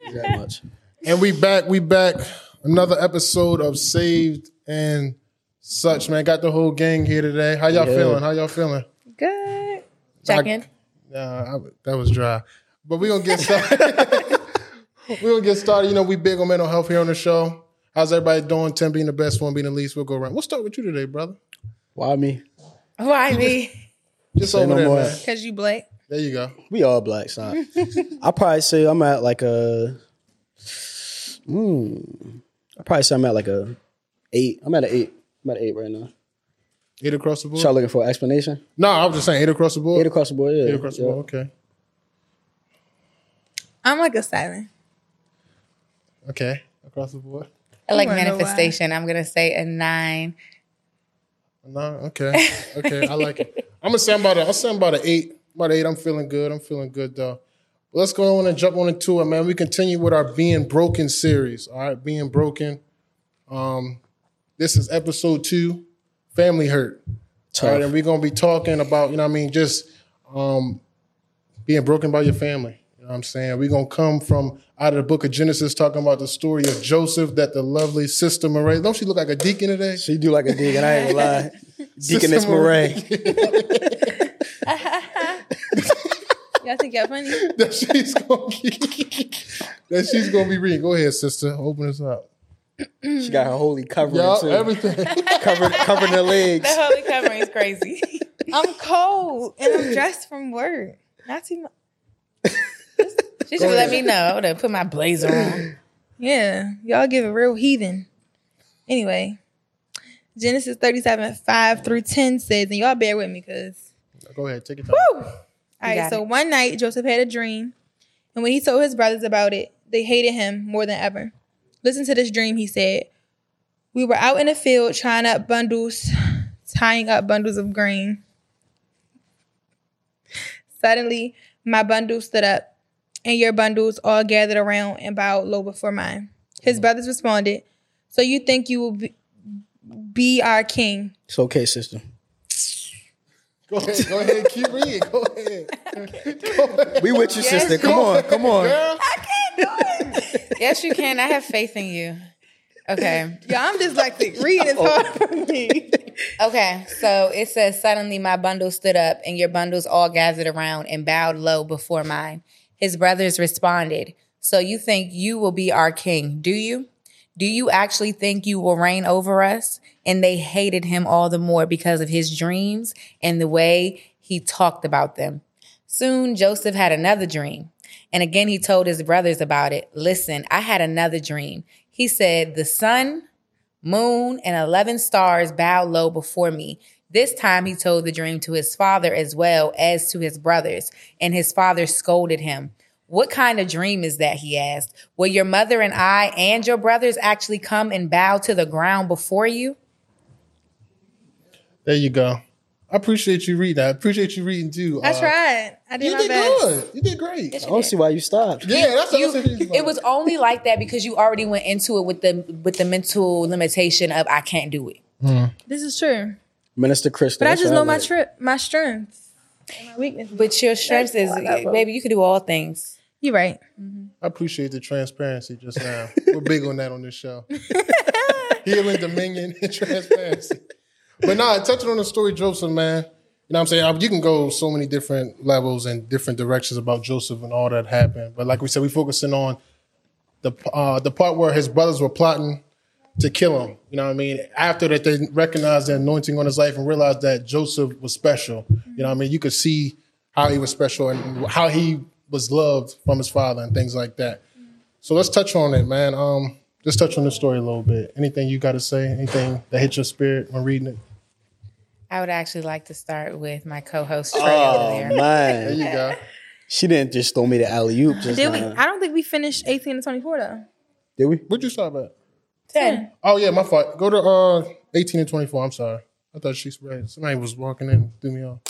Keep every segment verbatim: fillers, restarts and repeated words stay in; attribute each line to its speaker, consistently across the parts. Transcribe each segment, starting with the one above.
Speaker 1: that much.
Speaker 2: And we back, we back. Another episode of Saved and Such, man. Got the whole gang here today. How y'all
Speaker 1: Yeah.
Speaker 2: feeling? How y'all feeling?
Speaker 3: Good. Check in.
Speaker 2: Nah, I, that was dry. But we gonna get started. we gonna get started. You know, we big on mental health here on the show. How's everybody doing? Tim being the best, one being the least. We'll go around. We'll start with you today, brother.
Speaker 1: Why me?
Speaker 3: Why me?
Speaker 2: Just
Speaker 1: Say
Speaker 2: over
Speaker 1: no
Speaker 2: there,
Speaker 1: more.
Speaker 2: man.
Speaker 3: Because you black.
Speaker 2: There you go.
Speaker 1: We all black, son. I'll probably say I'm at like a. Hmm. I'll probably say I'm at like a eight. I'm at an eight. I'm at an eight right now.
Speaker 2: Eight across the board?
Speaker 1: Y'all looking for an explanation?
Speaker 2: No, I was just saying eight across the board.
Speaker 1: Eight across the board, yeah.
Speaker 2: Eight across the
Speaker 1: yeah.
Speaker 2: board, okay.
Speaker 3: I'm like a seven.
Speaker 2: Okay, across the board.
Speaker 4: I like
Speaker 3: I wanna know
Speaker 4: manifestation. I'm gonna say a nine.
Speaker 2: No, okay, okay, I like it. I'm gonna say I'm about a, I'll say I'm about an eight. About eight. I'm feeling good. I'm feeling good though. But let's go on and jump on into it, man. We continue with our Being Broken series. All right, Being Broken. Um, this is episode two, Family Hurt. All right, and we're gonna be talking about, you know what I mean, just um, being broken by your family. You know what I'm saying? We're gonna come from out of the book of Genesis, talking about the story of Joseph, that the lovely Sister Murray. Don't she look like a deacon today?
Speaker 1: She do like a deacon. I ain't gonna lie. Deaconess
Speaker 2: Sister
Speaker 1: Murray.
Speaker 3: Y'all think y'all funny?
Speaker 2: that she's gonna be, that she's gonna be reading. Go ahead, sister. Open us up.
Speaker 1: She got her holy covering
Speaker 2: Yeah,
Speaker 1: too.
Speaker 2: everything.
Speaker 1: Covering, covering her legs.
Speaker 4: The holy covering is crazy.
Speaker 3: I'm cold and I'm dressed from work. Not too much.
Speaker 4: She should let me know. I would have put my blazer on.
Speaker 3: Yeah, y'all give a real heathen. Anyway, Genesis thirty-seven, five through ten says, and y'all bear with me because.
Speaker 2: Go ahead, take it time.
Speaker 3: Woo! All right,
Speaker 4: got
Speaker 3: so
Speaker 4: it.
Speaker 3: one night Joseph had a dream, and when he told his brothers about it, they hated him more than ever. Listen to this dream, he said. We were out in the field trying up bundles, tying up bundles of grain. Suddenly, my bundle stood up, and your bundles all gathered around and bowed low before mine. His brothers responded, so you think you will be, be our king?
Speaker 1: It's okay, sister.
Speaker 2: Go ahead, go ahead, keep reading. Go ahead. Go ahead.
Speaker 1: We with you, sister. Come on, come on.
Speaker 2: Girl.
Speaker 4: Yes, you can. I have faith in you. Okay.
Speaker 3: Yeah, I'm dyslexic. Reading is hard for me.
Speaker 4: Okay. So it says, suddenly my bundle stood up, and your bundles all gathered around and bowed low before mine. His brothers responded, so you think you will be our king, do you? Do you actually think you will reign over us? And they hated him all the more because of his dreams and the way he talked about them. Soon Joseph had another dream. And again, he told his brothers about it. Listen, I had another dream. He said, the sun, moon, and eleven stars bowed low before me. This time he told the dream to his father as well as to his brothers. And his father scolded him. What kind of dream is that? He asked. Will your mother and I and your brothers actually come and bow to the ground before you?
Speaker 2: There you go. I appreciate you reading. I appreciate you reading too.
Speaker 3: I
Speaker 2: Uh,
Speaker 3: tried. I did
Speaker 2: You
Speaker 3: my
Speaker 2: did
Speaker 3: best.
Speaker 2: good. You did great.
Speaker 1: I don't see why you stopped.
Speaker 2: Yeah, that's what
Speaker 4: You-
Speaker 2: I said.
Speaker 4: it was only like that because you already went into it with the with the mental limitation of I can't do it.
Speaker 3: This is true.
Speaker 1: Minister Kristen.
Speaker 3: But I
Speaker 1: that's
Speaker 3: just
Speaker 1: what
Speaker 3: know my
Speaker 1: like.
Speaker 3: trip, my strengths, and my weaknesses.
Speaker 4: But your strength is, baby, you can do all things.
Speaker 3: You're right.
Speaker 2: I appreciate the transparency just now. We're big on that on this show. Healing, dominion, and transparency. But nah, touching on the story of Joseph, man. You know what I'm saying? I- You can go so many different levels and different directions about Joseph and all that happened. But like we said, we're focusing on the uh, the part where his brothers were plotting to kill him. You know what I mean? After that, they recognized the anointing on his life and realized that Joseph was special. You know what I mean? You could see how he was special and how he was loved from his father and things like that. So let's touch on it, man. Um, just touch on the story a little bit. Anything you got to say? Anything that hit your spirit when reading it?
Speaker 4: I would actually like to start with my co-host Trey
Speaker 1: Oh,
Speaker 4: over there.
Speaker 2: There
Speaker 1: man.
Speaker 2: you go.
Speaker 1: She didn't just throw me the alley-oop. Just
Speaker 3: Did we?
Speaker 1: now.
Speaker 3: I don't think we finished eighteen to twenty-four though.
Speaker 1: Did we?
Speaker 2: What'd you stop at?
Speaker 4: Ten.
Speaker 2: Oh, yeah, my fault. Go to uh, eighteen and twenty-four. I'm sorry. I thought she spread. Somebody was walking in and threw me off.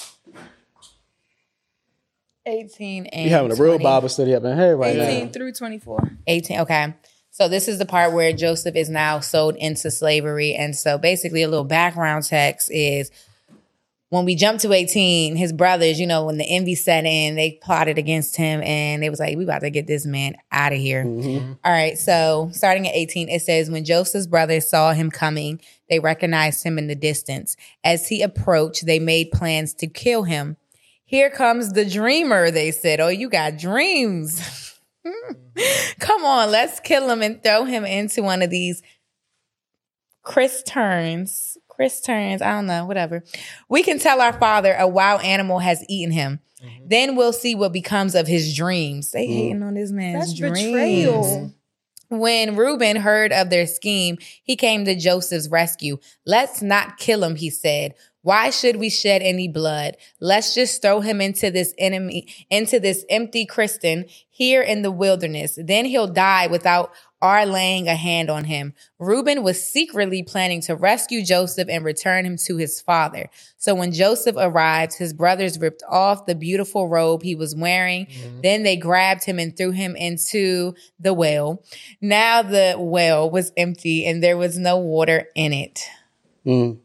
Speaker 4: eighteen and
Speaker 1: We having a real
Speaker 4: twenty.
Speaker 1: Bible study up in here right
Speaker 3: eighteen
Speaker 1: now.
Speaker 3: through twenty-four.
Speaker 4: eighteen, okay. So this is the part where Joseph is now sold into slavery. And so basically a little background text is when we jumped to eighteen, his brothers, you know, when the envy set in, they plotted against him and they was like, we about to get this man out of here.
Speaker 1: Mm-hmm.
Speaker 4: All right, so starting at eighteen, it says, when Joseph's brothers saw him coming, they recognized him in the distance. As he approached, they made plans to kill him. Here comes the dreamer, they said. Oh, you got dreams. Come on, let's kill him and throw him into one of these Chris turns. Chris turns, I don't know, whatever. We can tell our father a wild animal has eaten him. Mm-hmm. Then we'll see what becomes of his dreams. They mm. hating on this man's
Speaker 3: That's
Speaker 4: dreams.
Speaker 3: betrayal.
Speaker 4: When Reuben heard of their scheme, he came to Joseph's rescue. Let's not kill him, he said. Why should we shed any blood? Let's just throw him into this enemy, into this empty Kristen here in the wilderness. Then he'll die without our laying a hand on him. Reuben was secretly planning to rescue Joseph and return him to his father. So when Joseph arrived, his brothers ripped off the beautiful robe he was wearing. Mm-hmm. Then they grabbed him and threw him into the well. Now the well was empty and there was no water in it.
Speaker 1: Mm.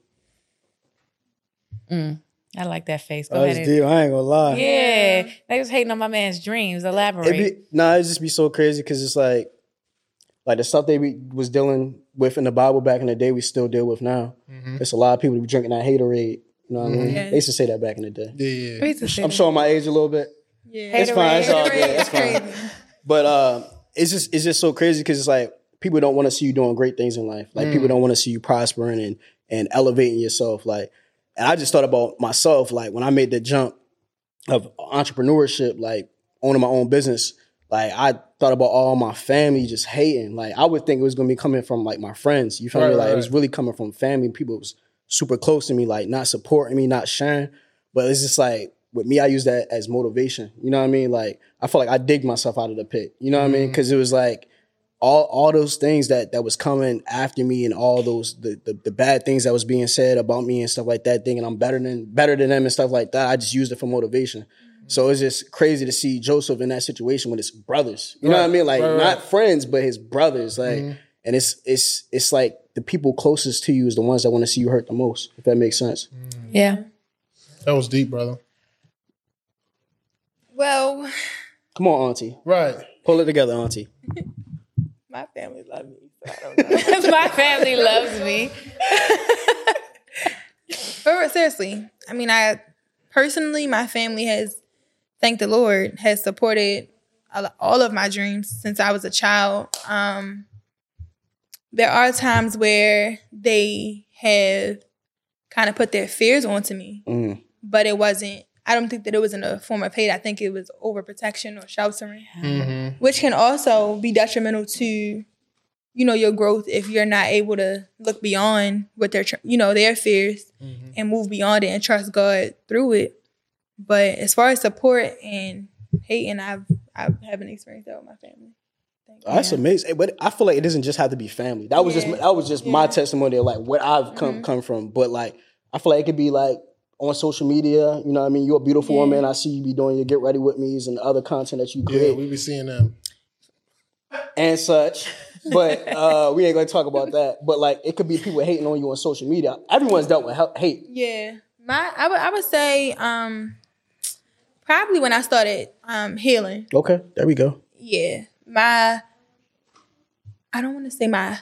Speaker 4: Mm. I like that face. Go
Speaker 1: That
Speaker 4: ahead.
Speaker 1: was deep. I ain't gonna lie.
Speaker 4: Yeah. They was hating on my man's dreams. Elaborate.
Speaker 1: It be, nah, it just be so crazy because it's like, like the stuff they be, was dealing with in the Bible back in the day, we still deal with now. Mm-hmm. There's a lot of people who be drinking that haterade. You know what mm-hmm. I mean?
Speaker 3: Yeah.
Speaker 1: They used to say that back in the day.
Speaker 2: Yeah, yeah.
Speaker 1: I'm showing my age a little bit.
Speaker 3: Yeah.
Speaker 1: It's fine. It's all good. It's fine. But uh, it's just it's just so crazy because it's like people don't want to see you doing great things in life. Like mm. people don't want to see you prospering and and elevating yourself. Like, and I just thought about myself. Like when I made the jump of entrepreneurship, like owning my own business. Like, I thought about all my family just hating. Like, I would think it was going to be coming from, like, my friends. You feel right, me? Like, right. It was really coming from family. People was super close to me, like, not supporting me, not sharing. But it's just like, with me, I use that as motivation. You know what I mean? Like, I feel like I digged myself out of the pit. You know what mm-hmm. I mean? Because it was like, all all those things that that was coming after me and all those, the, the the bad things that was being said about me and stuff like that, thinking I'm better than better than them and stuff like that. I just used it for motivation. So it's just crazy to see Joseph in that situation with his brothers. You right. know what I mean? Like right, right. not friends, but his brothers. Like, mm-hmm. and it's it's it's like the people closest to you is the ones that want to see you hurt the most. If that makes sense.
Speaker 4: Mm. Yeah,
Speaker 2: that was deep, brother.
Speaker 3: Well,
Speaker 1: come on, Auntie.
Speaker 2: Right,
Speaker 1: pull it together, Auntie.
Speaker 3: My family loves me, so I don't know.
Speaker 4: My family loves me.
Speaker 3: But seriously, I mean, I personally, my family has. Thank the Lord, has supported all of my dreams since I was a child. Um, there are times where they have kind of put their fears onto me, mm. but it wasn't, I don't think that it was in a form of hate. I think it was overprotection or sheltering, mm-hmm. which can also be detrimental to, you know, your growth if you're not able to look beyond what their, you know, their fears mm-hmm. and move beyond it and trust God through it. But as far as support and hating, I've I haven't experienced that with my family.
Speaker 1: Oh, that's amazing. But I feel like it doesn't just have to be family. That was yeah. just that was just yeah. my testimony of like what I've come mm-hmm. come from. But like I feel like it could be like on social media. You know what I mean? You're a beautiful yeah. woman. I see you be doing your get ready with me's and other content that you create.
Speaker 2: Yeah, we be seeing them
Speaker 1: and such. But uh, we ain't gonna talk about that. But like it could be people hating on you on social media. Everyone's dealt with hate.
Speaker 3: Yeah, my I would I would say. Um, Probably when I started um, healing.
Speaker 1: Okay, there we go.
Speaker 3: Yeah. My, I don't want to say my,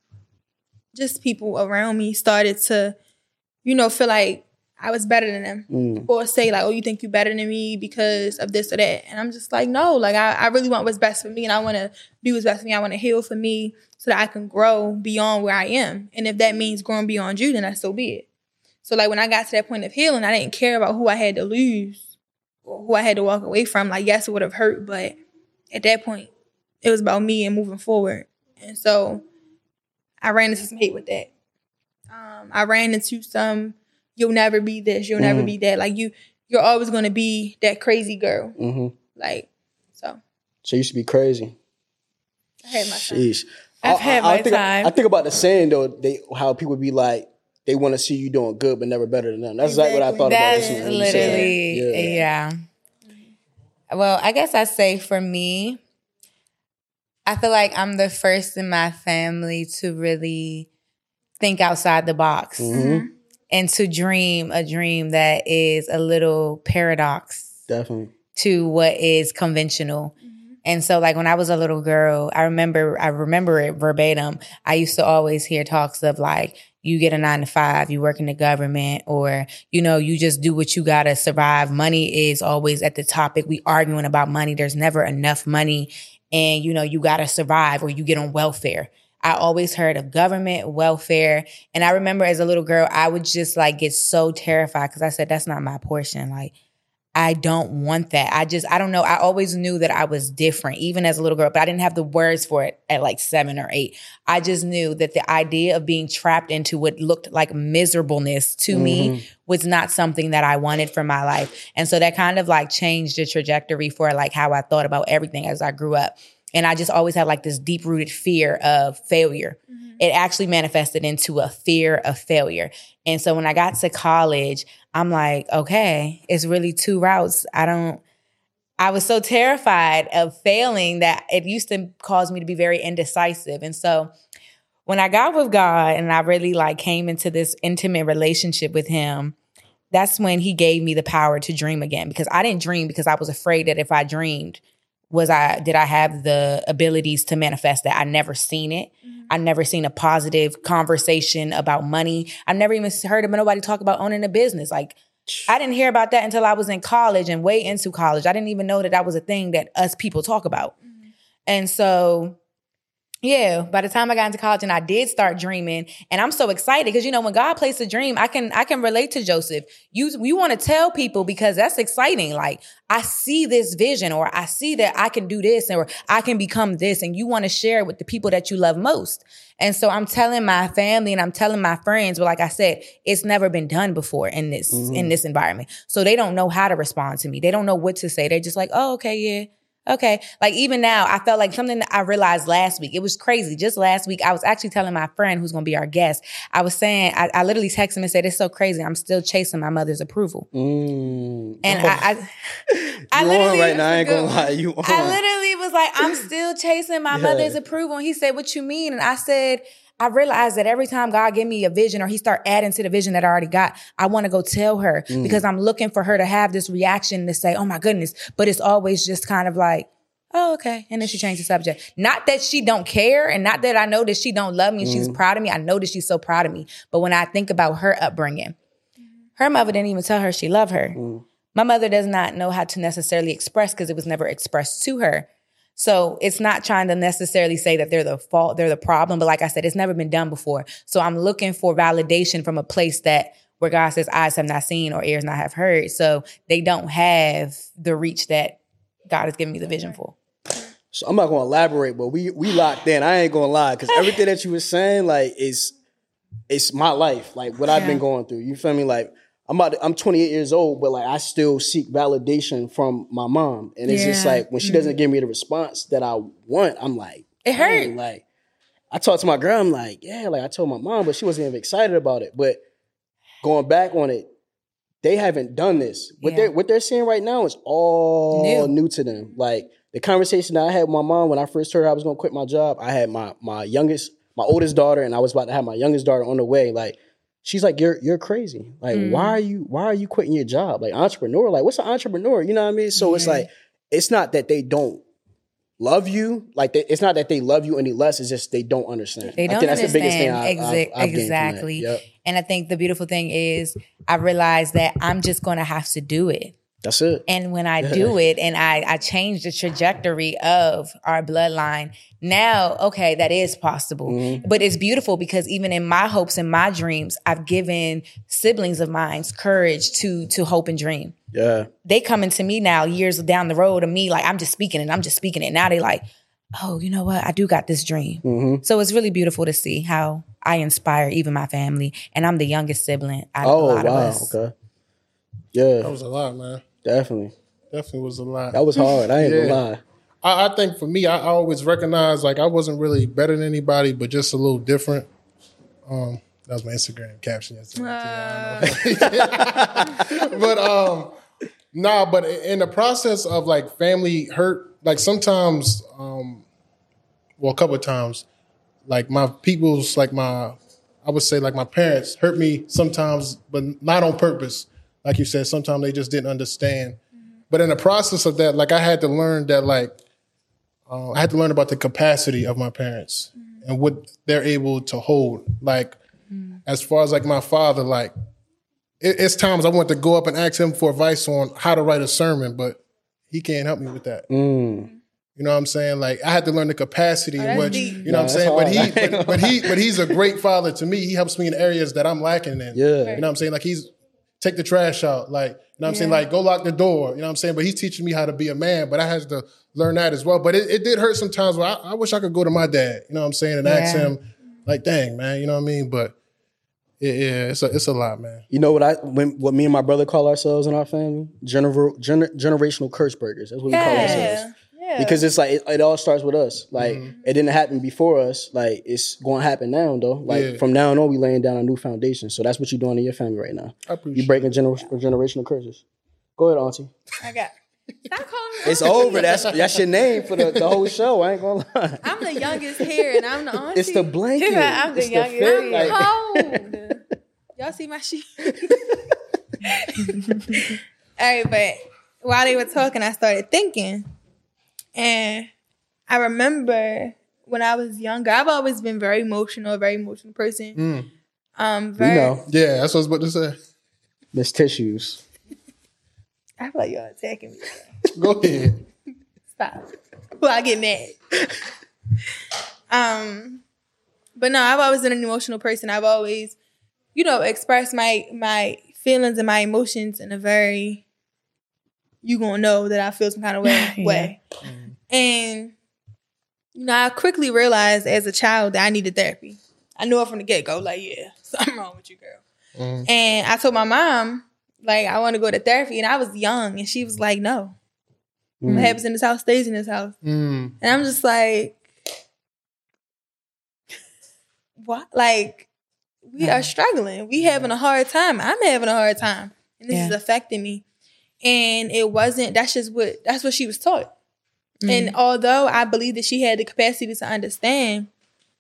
Speaker 3: just people around me started to, you know, feel like I was better than them. Mm. Or say like, oh, you think you're better than me because of this or that. And I'm just like, no, like I, I really want what's best for me and I want to do what's best for me. I want to heal for me so that I can grow beyond where I am. And if that means growing beyond you, then that's so be it. So like when I got to that point of healing, I didn't care about who I had to lose. Who I had to walk away from. Like, yes, it would have hurt, but at that point, it was about me and moving forward. And so I ran into some hate with that. Um, I ran into some, you'll never be this, you'll mm-hmm. never be that. Like, you, you're always going to be that crazy girl. Mm-hmm. Like, so.
Speaker 1: So you used to be crazy.
Speaker 3: I had my
Speaker 1: Sheesh.
Speaker 3: time.
Speaker 4: I've
Speaker 1: I,
Speaker 4: had
Speaker 1: I, I
Speaker 4: my
Speaker 1: think,
Speaker 4: time.
Speaker 1: I think about the saying, though, they how people be like, they want to see you doing good, but never better than them. That's exactly, exactly what I thought
Speaker 4: That's
Speaker 1: about.
Speaker 4: That's literally, yeah. yeah. Well, I guess I say for me, I feel like I'm the first in my family to really think outside the box. Mm-hmm. and to dream a dream that is a little paradox.
Speaker 1: Definitely.
Speaker 4: To what is conventional. Mm-hmm. And so like when I was a little girl, I remember, I remember it verbatim. I used to always hear talks of like, you get a nine to five, you work in the government, or, you know, you just do what you gotta survive. Money is always at the topic. We arguing about money. There's never enough money, and, you know, you gotta survive or you get on welfare. I always heard of government, welfare. And I remember as a little girl, I would just like get so terrified because I said, that's not my portion. Like, I don't want that. I just, I don't know. I always knew that I was different, even as a little girl, but I didn't have the words for it at like seven or eight. I just knew that the idea of being trapped into what looked like miserableness to mm-hmm. me was not something that I wanted for my life. And so that kind of like changed the trajectory for like how I thought about everything as I grew up. And I just always had like this deep rooted fear of failure. Mm-hmm. It actually manifested into a fear of failure. And so when I got to college, I'm like, okay, it's really two routes. I don't, I was so terrified of failing that it used to cause me to be very indecisive. And so when I got with God and I really like came into this intimate relationship with him, that's when he gave me the power to dream again, because I didn't dream because I was afraid that if I dreamed, was I, did I have the abilities to manifest that? I never seen it. Mm-hmm. I never seen a positive conversation about money. I've never even heard of nobody talk about owning a business. Like, I didn't hear about that until I was in college and way into college. I didn't even know that that was a thing that us people talk about. Mm-hmm. And so, yeah, by the time I got into college and I did start dreaming, and I'm so excited because, you know, when God placed a dream, I can I can relate to Joseph. You you want to tell people because that's exciting. Like, I see this vision, or I see that I can do this, or I can become this, and you want to share it with the people that you love most. And so I'm telling my family and I'm telling my friends, but like I said, it's never been done before in this mm-hmm. in this environment. So they don't know how to respond to me. They don't know what to say. They're just like, oh, okay, yeah. Okay. Like even now, I felt like something that I realized last week. It was crazy. Just last week, I was actually telling my friend who's going to be our guest. I was saying, I, I literally texted him and said, it's so crazy. I'm still chasing my mother's approval. Mm. And oh. I, I, I
Speaker 1: you
Speaker 4: literally,
Speaker 1: on right now, I ain't going to lie. You on.
Speaker 4: I literally was like, I'm still chasing my yeah. mother's approval. And he said, what you mean? And I said, I realized that every time God gave me a vision or he start adding to the vision that I already got, I want to go tell her mm. because I'm looking for her to have this reaction to say, oh my goodness. But it's always just kind of like, oh, okay. And then she changed the subject. Not that she don't care and not that I know that she don't love me and mm. she's proud of me. I know that she's so proud of me. But when I think about her upbringing, her mother didn't even tell her she loved her. Mm. My mother does not know how to necessarily express because it was never expressed to her. So it's not trying to necessarily say that they're the fault, they're the problem. But like I said, it's never been done before. So I'm looking for validation from a place that where God says eyes have not seen or ears not have heard. So they don't have the reach that God has given me the vision for.
Speaker 1: So I'm not going to elaborate, but we we locked in. I ain't going to lie because everything that you were saying, like, is it's my life, like what yeah. I've been going through. You feel me? Like I'm about to, I'm twenty-eight years old, but like I still seek validation from my mom, and it's yeah. just like when she doesn't give me the response that I want, I'm like,
Speaker 4: it hurt.
Speaker 1: Like I talked to my girl, I'm like, yeah, like I told my mom, but she wasn't even excited about it. But going back on it, they haven't done this. What yeah. they're what they're seeing right now is all new. new to them. Like the conversation that I had with my mom when I first heard I was gonna quit my job, I had my my youngest, my oldest daughter, and I was about to have my youngest daughter on the way. Like she's like, You're you're crazy. Like, mm. why are you why are you quitting your job? Like entrepreneur, like what's an entrepreneur? You know what I mean? So yeah. it's like, it's not that they don't love you. Like they, it's not that they love you any less. It's just they don't understand.
Speaker 4: They don't
Speaker 1: I think
Speaker 4: understand.
Speaker 1: That's the biggest thing I,
Speaker 4: Exa-
Speaker 1: I've, I've
Speaker 4: exactly.
Speaker 1: Yep.
Speaker 4: And I think the beautiful thing is I realized that I'm just going to have to do it.
Speaker 1: That's it.
Speaker 4: And when I do it and I, I change the trajectory of our bloodline, now, okay, that is possible. Mm-hmm. But it's beautiful because even in my hopes and my dreams, I've given siblings of mine courage to to hope and dream.
Speaker 1: Yeah.
Speaker 4: They coming to me now years down the road of me, like I'm just speaking it, I'm just speaking it. Now they like, oh, you know what? I do got this dream. Mm-hmm. So it's really beautiful to see how I inspire even my family. And I'm the youngest sibling out of
Speaker 1: oh,
Speaker 4: a lot
Speaker 1: wow.
Speaker 4: of us.
Speaker 1: Okay. Yeah.
Speaker 2: That was a lot, man.
Speaker 1: Definitely.
Speaker 2: Definitely was a lot.
Speaker 1: That was hard. I ain't yeah. gonna lie.
Speaker 2: I, I think for me, I, I always recognize like I wasn't really better than anybody, but just a little different. Um, that was my Instagram caption yesterday. Uh. But um, nah, but in the process of like family hurt, like sometimes, um, well, a couple of times, like my people's, like my, I would say like my parents hurt me sometimes, but not on purpose. Like you said, sometimes they just didn't understand. Mm-hmm. But in the process of that, like I had to learn that like, uh, I had to learn about the capacity of my parents mm-hmm. and what they're able to hold. Like mm-hmm. as far as like my father, like it, it's times I want to go up and ask him for advice on how to write a sermon, but he can't help me with that. Mm. You know what I'm saying? Like I had to learn the capacity in which, you know no, what I'm saying? But he, but, but he, but he's a great father to me. He helps me in areas that I'm lacking in.
Speaker 1: Yeah.
Speaker 2: You know what I'm saying? Like he's take the trash out. Like, you know what I'm yeah. saying? Like go lock the door. You know what I'm saying? But he's teaching me how to be a man, but I had to learn that as well. But it, it did hurt sometimes where I, I wish I could go to my dad, you know what I'm saying? And yeah. ask him like, dang, man, you know what I mean? But yeah, yeah it's a, it's a lot, man.
Speaker 1: You know what I, when, what me and my brother call ourselves in our family? Gener- gener- generational curse breakers. That's what yeah. we call ourselves. Yeah. Because it's like, it, it all starts with us. Like, mm-hmm. it didn't happen before us. Like, it's going to happen now, though. Like, yeah. from now on, we laying down a new foundation. So that's what you're doing in your family right now.
Speaker 2: I appreciate
Speaker 1: You're breaking gener- yeah. generational curses. Go ahead, Auntie.
Speaker 3: I got Stop calling me
Speaker 1: It's over. That's that's your name for the, the whole show. I ain't going to lie.
Speaker 3: I'm the youngest here, and I'm the auntie.
Speaker 1: It's the blanket.
Speaker 3: Yeah, I'm the
Speaker 1: it's
Speaker 3: youngest
Speaker 1: the
Speaker 3: here. Like, cold. Y'all see my sheet? All right, but while they were talking, I started thinking. And I remember when I was younger, I've always been very emotional, a very emotional person. Mm. Um, very,
Speaker 1: we know.
Speaker 2: Yeah, that's what I was about to say.
Speaker 1: Miss Tissues.
Speaker 3: I feel like y'all attacking me.
Speaker 2: Go ahead.
Speaker 3: Stop. Well, I get mad. um, but no, I've always been an emotional person. I've always, you know, expressed my my feelings and my emotions in a very, you gonna know that I feel some kind of way. yeah. way. Mm. And, you know, I quickly realized as a child that I needed therapy. I knew it from the get-go, like, yeah, something wrong with you, girl. Mm. And I told my mom, like, I want to go to therapy. And I was young. And she was like, no. Mm. What happens in this house stays in this house. Mm. And I'm just like, what? Like, we mm. are struggling. We having a hard time. I'm having a hard time. And this yeah. is affecting me. And it wasn't, that's just what, that's what she was taught. Mm. And although I believe that she had the capacity to understand,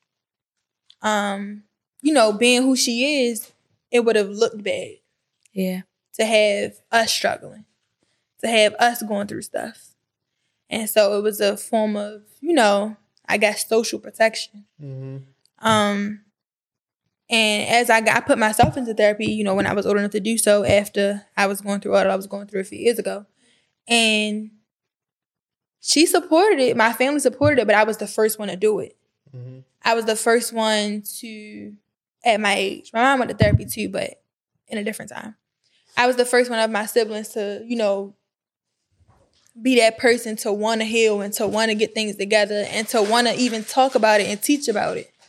Speaker 3: um, you know, being who she is, it would have looked bad.
Speaker 4: Yeah.
Speaker 3: To have us struggling, to have us going through stuff. And so it was a form of, you know, I guess social protection. Mm-hmm. Um, and as I got, I put myself into therapy, you know, when I was old enough to do so after I was going through all that I was going through a few years ago. And she supported it. My family supported it, but I was the first one to do it. Mm-hmm. I was the first one to, at my age. My mom went to therapy too, but in a different time. I was the first one of my siblings to, you know, be that person to want to heal and to want to get things together and to want to even talk about it and teach about it.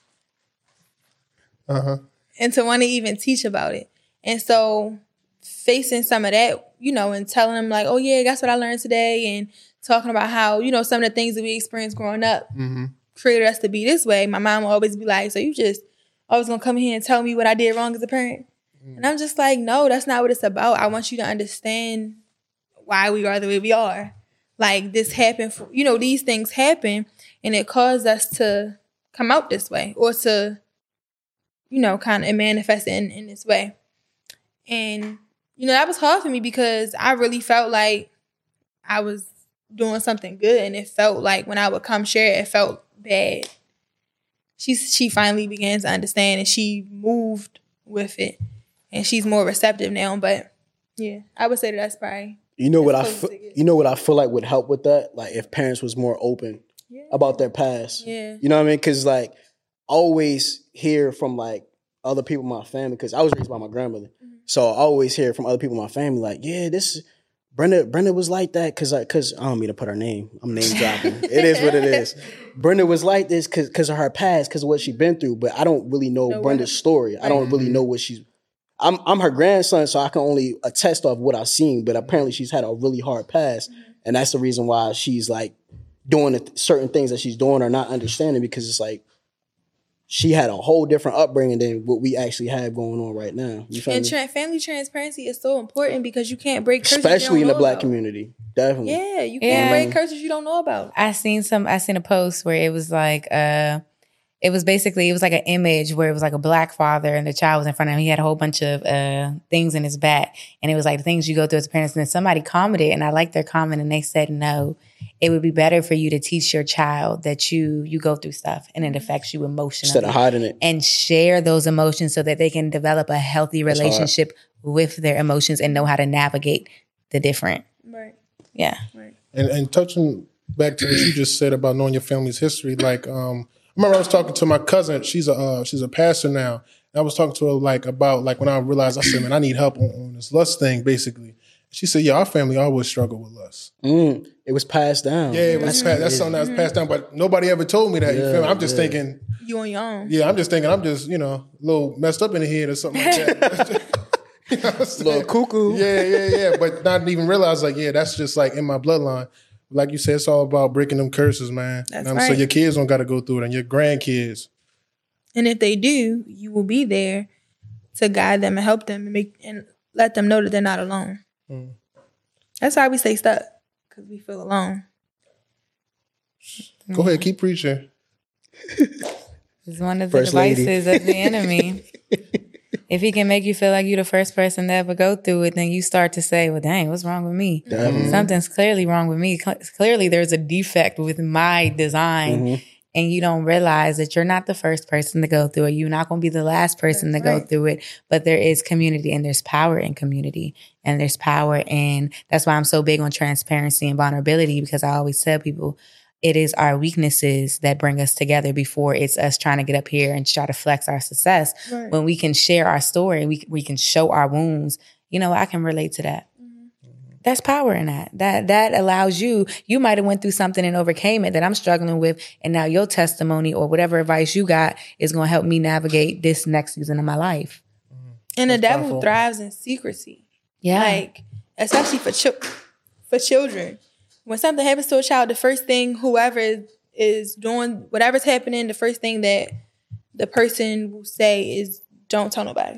Speaker 3: Uh-huh. And to want to even teach about it. And so facing some of that, you know, and telling them like, oh yeah, that's what I learned today. And talking about how, you know, some of the things that we experienced growing up mm-hmm. created us to be this way. My mom will always be like, so you just always gonna come here and tell me what I did wrong as a parent? Mm-hmm. And I'm just like, no, that's not what it's about. I want you to understand why we are the way we are. Like this happened, for, you know, these things happen and it caused us to come out this way or to, you know, kind of manifest in, in this way. And, you know, that was hard for me because I really felt like I was doing something good, and it felt like when I would come share, it felt bad. She she finally began to understand, and she moved with it, and she's more receptive now. But yeah, I would say that that's probably
Speaker 1: you know what I fe- you know what I feel like would help with that, like if parents was more open yeah. about their past.
Speaker 3: Yeah,
Speaker 1: you know what I mean? Because like I always hear from like other people in my family, because I was raised by my grandmother, mm-hmm. so I always hear from other people in my family like, yeah, this. Brenda, Brenda was like that because I, cause I don't mean to put her name. I'm name dropping. It is what it is. Brenda was like this because because of her past, because of what she's been through. But I don't really know no Brenda's way. story. I don't really know what she's. I'm I'm her grandson, so I can only attest off what I've seen. But apparently, she's had a really hard past, mm-hmm. and that's the reason why she's like doing the th- certain things that she's doing or not understanding, because it's like she had a whole different upbringing than what we actually have going on right now. You feel
Speaker 3: and
Speaker 1: me?
Speaker 3: Tra- family transparency is so important because you can't break curses,
Speaker 1: especially in the black
Speaker 3: about.
Speaker 1: community. Definitely.
Speaker 3: Yeah, you can't yeah. break curses you don't know about.
Speaker 4: I seen some. I seen a post where it was like, uh, It was basically, it was like an image where it was like a black father and the child was in front of him. He had a whole bunch of uh, things in his back. And it was like the things you go through as parents. And then somebody commented, and I liked their comment, and they said, no, it would be better for you to teach your child that you you go through stuff and it affects you emotionally.
Speaker 1: Instead of hiding it.
Speaker 4: And share those emotions so that they can develop a healthy relationship with their emotions and know how to navigate the different.
Speaker 3: Right.
Speaker 4: Yeah.
Speaker 3: Right.
Speaker 2: And and touching back to what you just said about knowing your family's history, like um, I remember I was talking to my cousin. She's a uh, she's a pastor now. And I was talking to her like about like when I realized I said, man, I need help on, on this lust thing, basically. She said, yeah, our family always struggled with lust.
Speaker 1: Mm, it was passed down.
Speaker 2: Yeah, it was passed, that's something that was passed down, but nobody ever told me that. You
Speaker 1: Yeah,
Speaker 2: feel me? I'm just
Speaker 1: yeah.
Speaker 2: thinking,
Speaker 3: You on your own.
Speaker 2: yeah, I'm just thinking, I'm just, you know, a little messed up in the head or something like that. You know what I'm saying?
Speaker 1: Little cuckoo.
Speaker 2: Yeah, yeah, yeah. But not even realize, like, yeah, that's just like in my bloodline. Like you said, it's all about breaking them curses, man.
Speaker 3: That's
Speaker 2: You know what I'm saying?
Speaker 3: right.
Speaker 2: Your kids don't got to go through it, and your grandkids.
Speaker 3: And if they do, you will be there to guide them and help them and make and let them know that they're not alone.
Speaker 2: Mm.
Speaker 3: That's why we stay stuck, because we feel alone.
Speaker 2: Go ahead, keep preaching.
Speaker 4: It's one of the
Speaker 1: First lady.
Speaker 4: devices of the enemy. If he can make you feel like you're the first person to ever go through it, then you start to say, well, dang, what's wrong with me?
Speaker 1: Mhm.
Speaker 4: Something's clearly wrong with me. Cl- Clearly there's a defect with my design.
Speaker 1: Mhm.
Speaker 4: And you don't realize that you're not the first person to go through it. You're not going to be the last person
Speaker 3: That's
Speaker 4: to go
Speaker 3: right.
Speaker 4: through it. But there is community, and there's power in community, and there's power in, that's why I'm so big on transparency and vulnerability, because I always tell people it is our weaknesses that bring us together before it's us trying to get up here and try to flex our success.
Speaker 3: Right.
Speaker 4: When we can share our story, we we can show our wounds. You know, I can relate to that. That's power in that. That that allows you, you might have went through something and overcame it that I'm struggling with. And now your testimony or whatever advice you got is going to help me navigate this next season of my life.
Speaker 3: And the
Speaker 2: That's
Speaker 3: devil
Speaker 2: powerful.
Speaker 3: thrives in secrecy.
Speaker 4: Yeah.
Speaker 3: Like, especially for chil- for children. When something happens to a child, the first thing whoever is, is doing, whatever's happening, the first thing that the person will say is, don't tell nobody.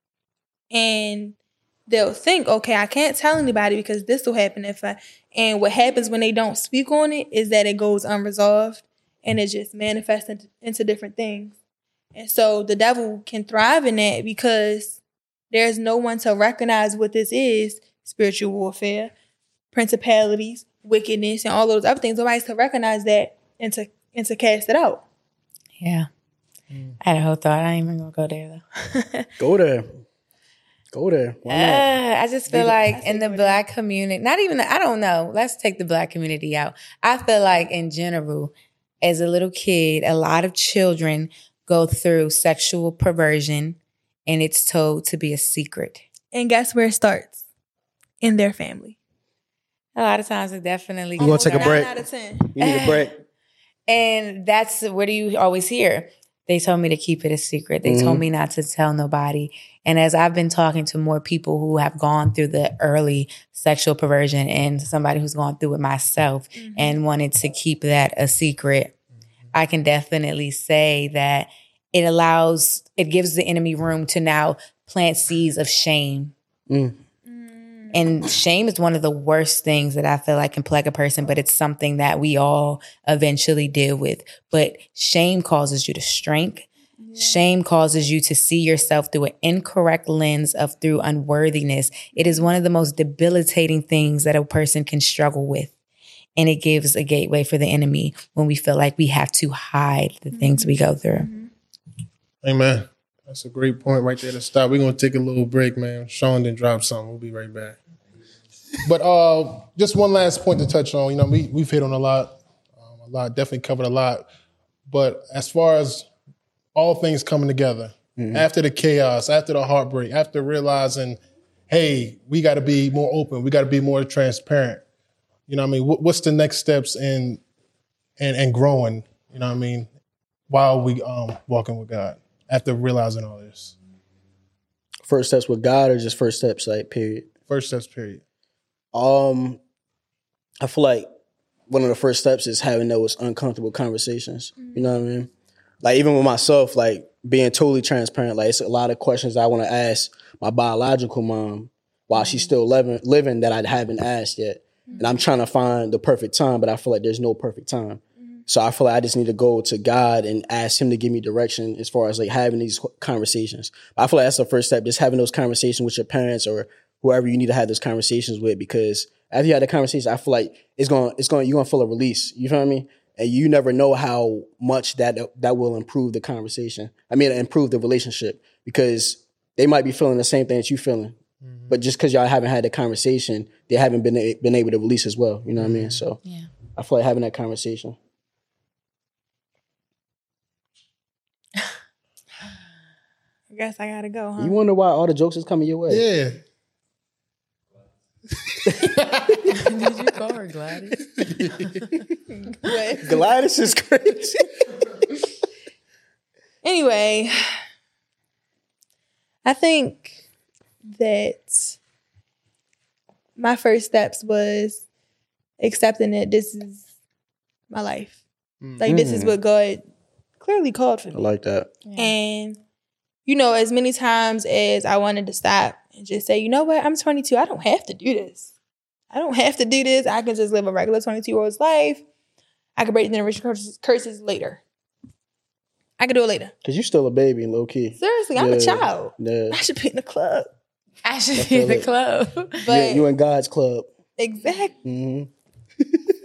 Speaker 3: And they'll think, okay, I can't tell anybody because this will happen if I, and what happens when they don't speak on it is that it goes unresolved and it just manifests into, into different things. And so the devil can thrive in that because there's no one to recognize what this is, spiritual warfare, principalities, wickedness, and all those other things. Nobody's to recognize that and to, and to cast it out.
Speaker 4: Yeah. I had a whole thought. I ain't even going to go there, though.
Speaker 1: Go there. Go there. Why not?
Speaker 4: Uh, I just feel like
Speaker 3: I
Speaker 4: in
Speaker 3: say
Speaker 4: the
Speaker 3: go
Speaker 4: black community, not even, I don't know. Let's take the black community out. I feel like in general, as a little kid, a lot of children go through sexual perversion and it's told to be a secret.
Speaker 3: And guess where it starts? In their family.
Speaker 4: A lot of times it definitely.
Speaker 1: You wanna take a
Speaker 3: Nine
Speaker 1: break?
Speaker 3: out of ten.
Speaker 1: You need a break.
Speaker 4: And that's, what do you always hear? They told me to keep it a secret. They
Speaker 1: Mhm.
Speaker 4: told me not to tell nobody. And as I've been talking to more people who have gone through the early sexual perversion and somebody who's gone through it myself
Speaker 3: Mm-hmm.
Speaker 4: and wanted to keep that a secret, I can definitely say that it allows, it gives the enemy room to now plant seeds of shame.
Speaker 1: Mm.
Speaker 4: And shame is one of the worst things that I feel like can plague a person, but it's something that we all eventually deal with. But shame causes you to shrink. Shame causes you to see yourself through an incorrect lens of through unworthiness. It is one of the most debilitating things that a person can struggle with. And it gives a gateway for the enemy when we feel like we have to hide the things we go through.
Speaker 2: Amen. That's a great point right there to stop. We're going to take a little break, man. Sean didn't drop something. We'll be right back. But uh, just one last point to touch on. You know, we, we've hit on a lot, um, a lot, definitely covered a lot. But as far as all things coming together, mm-hmm. after the chaos, after the heartbreak, after realizing, hey, we got to be more open. We got to be more transparent. You know what I mean? What, what's the next steps in and and growing, you know what I mean, while we um walking with God? After realizing all this.
Speaker 1: First steps with God or just first steps, like, period?
Speaker 2: First steps, period.
Speaker 1: Um, I feel like one of the first steps is having those uncomfortable conversations. You know what I mean? Like, even with myself, like, being totally transparent. Like, it's a lot of questions I want to ask my biological mom while she's still living, living that I haven't asked yet. And I'm trying to find the perfect time, but I feel like there's no perfect time. So I feel like I just need to go to God and ask him to give me direction as far as like having these conversations. I feel like that's the first step, just having those conversations with your parents or whoever you need to have those conversations with, because after you had the conversation, I feel like it's going, it's going, you're going to feel a release. You feel me? And you never know how much that that will improve the conversation. I mean, improve the relationship, because they might be feeling the same thing that you feeling. Mm-hmm. But just because y'all haven't had the conversation, they haven't been been able to release as well. You know what mm-hmm. I mean? So yeah. I feel like having that conversation.
Speaker 3: I guess I gotta go, huh?
Speaker 1: You wonder why all the jokes is coming your way?
Speaker 2: Yeah.
Speaker 4: Did you call her Gladys?
Speaker 1: Gladys is crazy.
Speaker 3: Anyway, I think that my first steps was accepting that this is my life. Mm. Like, this is what God clearly called for me.
Speaker 1: I like that.
Speaker 3: Yeah. And, you know, as many times as I wanted to stop and just say, you know what, I'm twenty-two. I don't have to do this. I don't have to do this. I can just live a regular twenty-two-year-old's life. I can break the generation curses, curses later. I can do it later.
Speaker 1: Because you're still a baby, low key.
Speaker 3: Seriously,
Speaker 1: yeah.
Speaker 3: I'm a child.
Speaker 1: Yeah.
Speaker 3: I should be in the club.
Speaker 4: I should I be in the it. club.
Speaker 3: But
Speaker 1: you in God's club.
Speaker 3: Exactly.
Speaker 1: Mm-hmm.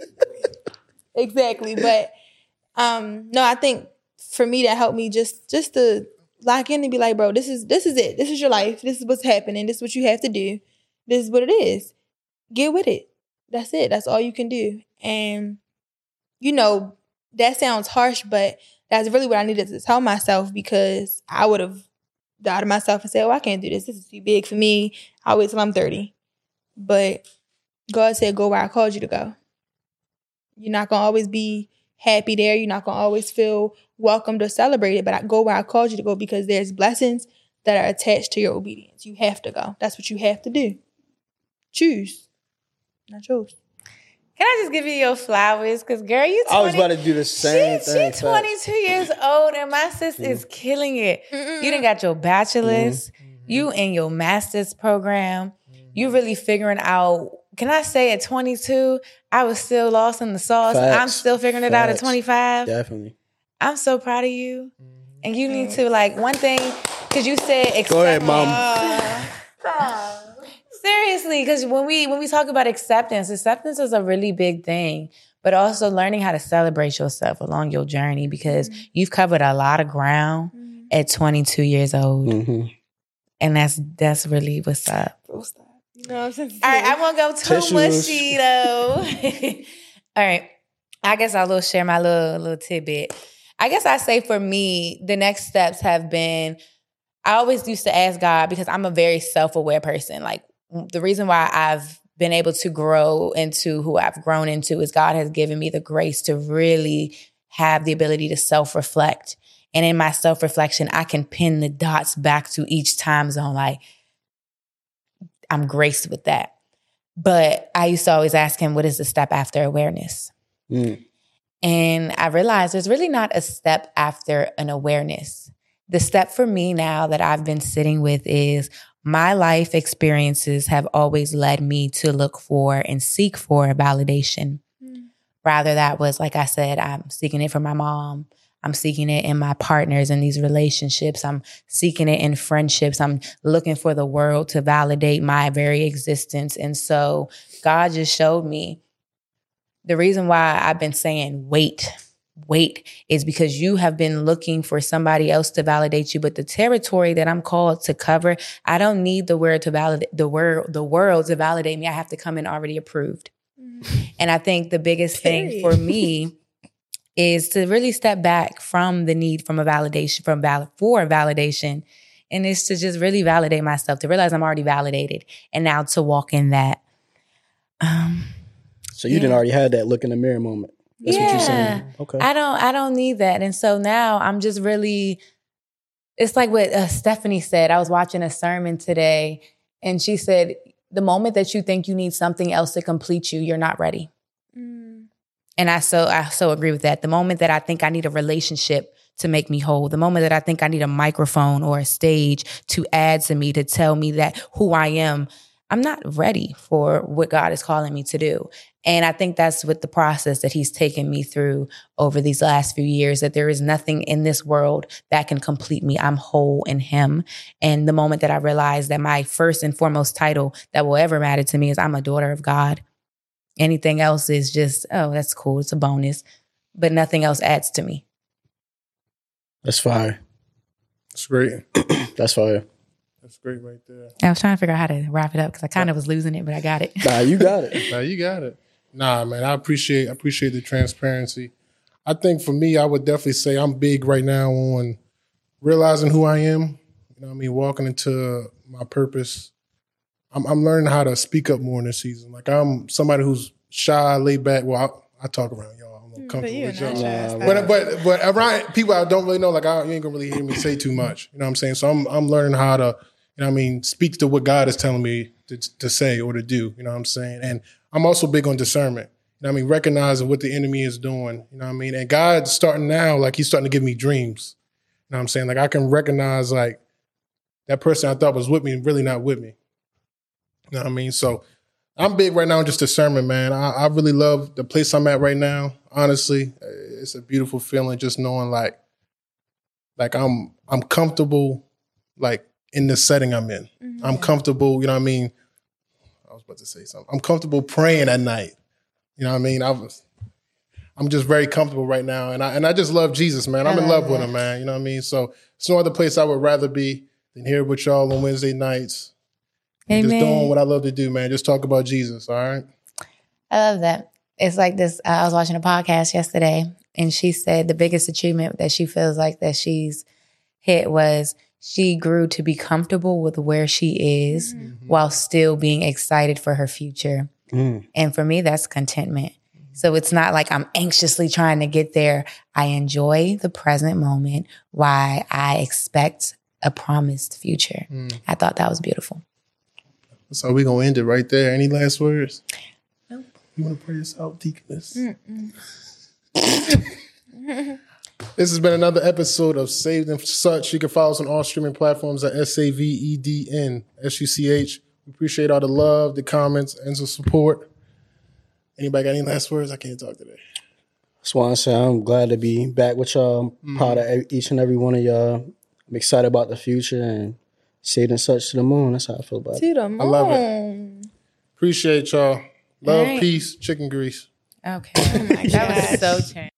Speaker 3: Exactly. But um, no, I think for me that helped me just just to lock in and be like, bro, this is this is it. This is your life. This is what's happening. This is what you have to do. This is what it is. Get with it. That's it. That's all you can do. And, you know, that sounds harsh, but that's really what I needed to tell myself, because I would have doubted myself and said, oh, I can't do this. This is too big for me. I'll wait till I'm thirty. But God said, go where I called you to go. You're not going to always be happy there. You're not going to always feel welcomed or celebrated, but I go where I called you to go, because there's blessings that are attached to your obedience. You have to go. That's what you have to do. Choose. Not chose.
Speaker 4: Can I just give you your flowers? Because, girl, you twenty.
Speaker 1: I was about to do the same
Speaker 4: she,
Speaker 1: thing.
Speaker 4: She's twenty-two years old, and my sis mm. is killing it. Mm-mm. You done got your bachelor's. Mm-hmm. You in your master's program. Mm-hmm. You really figuring out. Can I say at twenty-two, I was still lost in the sauce.
Speaker 1: Facts.
Speaker 4: I'm still figuring it
Speaker 1: Facts.
Speaker 4: out at twenty-five.
Speaker 1: Definitely.
Speaker 4: I'm so proud of you. Mm-hmm. And you need to, like, one thing, because you said accept.
Speaker 1: Go ahead, Mom.
Speaker 4: Uh, Seriously, because when we when we talk about acceptance, acceptance is a really big thing, but also learning how to celebrate yourself along your journey, because mm-hmm. you've covered a lot of ground mm-hmm. at twenty-two years old. Mm-hmm. And that's that's really what's up.
Speaker 3: You know what I'm saying?
Speaker 4: All right, I won't go too
Speaker 1: Tissues.
Speaker 4: mushy though. All right, I guess I'll little share my little little tidbit. I guess I say for me, the next steps have been, I always used to ask God, because I'm a very self-aware person. Like, the reason why I've been able to grow into who I've grown into is God has given me the grace to really have the ability to self-reflect. And in my self-reflection, I can pin the dots back to each time zone. Like, I'm graced with that. But I used to always ask him, what is the step after awareness? Mm. And I realized there's really not a step after an awareness. The step for me now that I've been sitting with is, my life experiences have always led me to look for and seek for validation. Mm. Rather, that was, like I said, I'm seeking it from my mom. I'm seeking it in my partners in these relationships. I'm seeking it in friendships. I'm looking for the world to validate my very existence. And so God just showed me the reason why I've been saying wait. Wait is because you have been looking for somebody else to validate you, but the territory that I'm called to cover, I don't need the world to validate the world, the world to validate me. I have to come in already approved. Mm-hmm. And I think the biggest Period. thing for me is to really step back from the need from a validation, from val- for validation, and it's to just really validate myself, to realize I'm already validated, and now to walk in that. Um,
Speaker 1: so you yeah. didn't already have that look in the mirror moment. That's
Speaker 4: yeah.
Speaker 1: what you're saying. Okay.
Speaker 4: I don't I don't need that. And so now I'm just really, it's like what uh, Stephanie said. I was watching a sermon today, and she said, the moment that you think you need something else to complete you, you're not ready. Mm. And I so I so agree with that. The moment that I think I need a relationship to make me whole, the moment that I think I need a microphone or a stage to add to me, to tell me that who I am, I'm not ready for what God is calling me to do. And I think that's what the process that he's taken me through over these last few years, that there is nothing in this world that can complete me. I'm whole in him. And the moment that I realized that my first and foremost title that will ever matter to me is I'm a daughter of God. Anything else is just, oh, that's cool. It's a bonus. But nothing else adds to me.
Speaker 1: That's fire.
Speaker 2: That's great.
Speaker 1: That's fire.
Speaker 2: That's great right there.
Speaker 4: I was trying to figure out how to wrap it up because I kind of was losing it, but I got it.
Speaker 1: Nah, you got it.
Speaker 2: Nah, you got it. Nah, man, I appreciate I appreciate the transparency. I think for me, I would definitely say I'm big right now on realizing who I am. You know what I mean? Walking into my purpose. I'm, I'm learning how to speak up more in this season. Like I'm somebody who's shy, laid back. Well, I, I talk around y'all. I'm comfortable with y'all.
Speaker 1: Nah,
Speaker 2: But but but around people I don't really know, like I, you ain't gonna really hear me say too much. You know what I'm saying? So I'm I'm learning how to, you know what I mean, speak to what God is telling me to, to say or to do. You know what I'm saying? And I'm also big on discernment. You know what I mean? Recognizing what the enemy is doing. You know what I mean? And God's starting now, like he's starting to give me dreams. You know what I'm saying? Like I can recognize like that person I thought was with me really not with me. You know what I mean? So I'm big right now on just discernment, man. I, I really love the place I'm at right now. Honestly, it's a beautiful feeling just knowing like, like I'm I'm comfortable like in the setting I'm in. Mm-hmm. I'm comfortable, you know what I mean? I was about to say something. I'm comfortable praying at night. You know what I mean? I was I'm just very comfortable right now. And I and I just love Jesus, man. I'm in love with him, man. You know what I mean? So it's no other place I would rather be than here with y'all on Wednesday nights. Amen. Just doing what I love to do, man. Just talk about Jesus, all right?
Speaker 4: I love that. It's like this. Uh, I was watching a podcast yesterday, and she said the biggest achievement that she feels like that she's hit was she grew to be comfortable with where she is mm-hmm. while still being excited for her future. Mm. And for me, that's contentment. So it's not like I'm anxiously trying to get there. I enjoy the present moment while I expect a promised future. Mm. I thought that was beautiful.
Speaker 2: So we're going to end it right there. Any last words? Nope. You want to pray us out, Deaconess? This has been another episode of Saved and Such. You can follow us on all streaming platforms at S A V E D N S U C H. We appreciate all the love, the comments, and the support. Anybody got any last words? I can't talk today.
Speaker 1: Just want to say I'm glad to be back with y'all. I'm mm-hmm. proud of each and every one of y'all. I'm excited about the future and Saved and Such to the moon. That's how I feel about
Speaker 3: to
Speaker 1: it.
Speaker 3: To the moon.
Speaker 2: I love it. Appreciate y'all. Love, right. Peace, chicken grease.
Speaker 4: Okay. Oh my God. That was so changed.